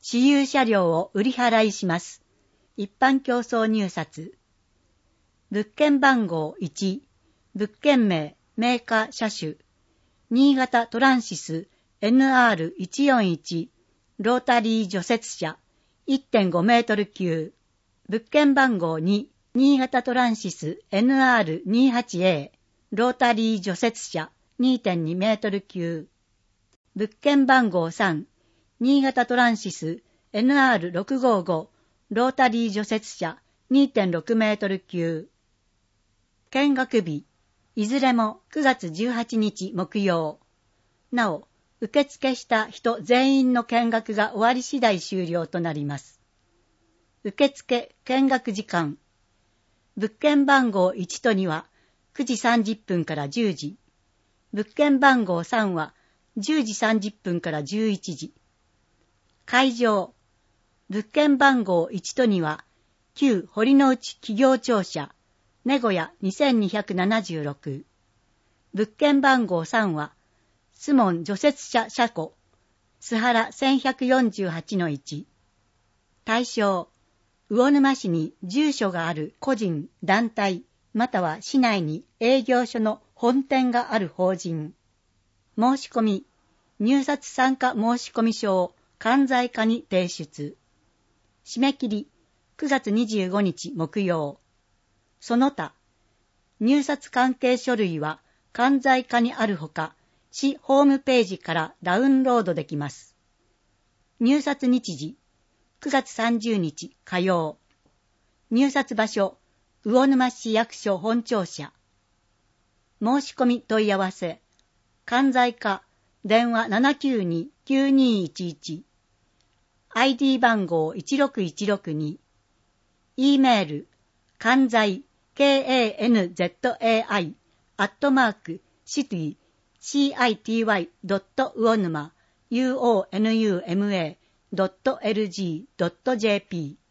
私有車両を売り払いします。一般競争入札。物件番号1、物件名、メーカー車種、新潟トランシス NR141 ロータリー除雪車 1.5 メートル級。物件番号2、新潟トランシス NR28A ロータリー除雪車 2.2 メートル級。物件番号3、新潟トランシス NR655 ロータリー除雪車 2.6 メートル級。見学日、いずれも9月18日木曜。なお、受付した人全員の見学が終わり次第終了となります。受付見学時間。物件番号1と2は9時30分から10時。物件番号3は10時30分から11時。会場。物件番号1と2は旧堀之内企業庁舎名古屋2276。物件番号3はスモン除雪車車庫須原1148-1。対象。魚沼市に住所がある個人、団体、または市内に営業所の本店がある法人。申し込み。入札参加申込書を関西課に提出。締め切り9月25日木曜。その他、入札関係書類は関西課にあるほか、市ホームページからダウンロードできます。入札日時、9月30日火曜。入札場所、魚沼市役所本庁舎。申し込み問い合わせ、関西課、電話 792-9211。ID 番号16162。E メール、関西、kanzai@city.uonuma.unuma.lg.jp